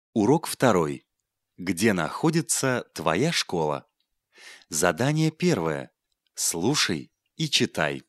Урок 2. Где находится твоя школа? Задание 1. Слушай и читай.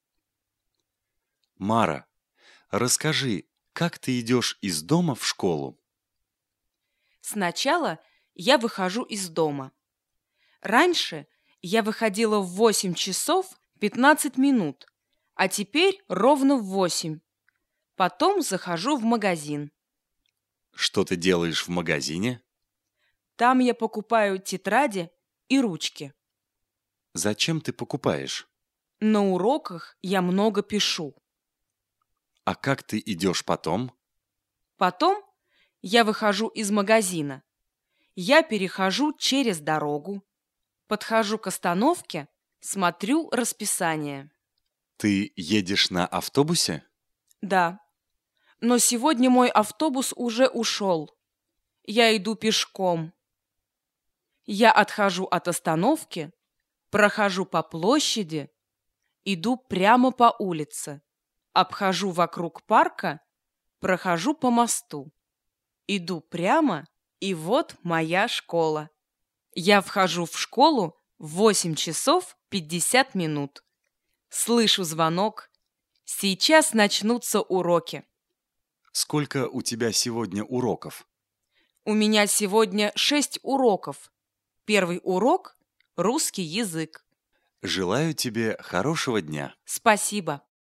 Мара, расскажи, как ты идешь из дома в школу? Сначала я выхожу из дома. Раньше я выходила в 8 часов 15 минут, а теперь ровно в 8. Потом захожу в магазин. Что ты делаешь в магазине? Там я покупаю тетради и ручки. Зачем ты покупаешь? На уроках я много пишу. А как ты идешь потом? Потом я выхожу из магазина. Я перехожу через дорогу. Подхожу к остановке, смотрю расписание. Ты едешь на автобусе? Да, но сегодня мой автобус уже ушел. Я иду пешком. Я отхожу от остановки, прохожу по площади, иду прямо по улице, обхожу вокруг парка, прохожу по мосту. Иду прямо, и вот моя школа. Я вхожу в школу в 8 часов 50 минут. Слышу звонок. Сейчас начнутся уроки. Сколько у тебя сегодня уроков? У меня сегодня 6 уроков. Первый урок – русский язык. Желаю тебе хорошего дня. Спасибо.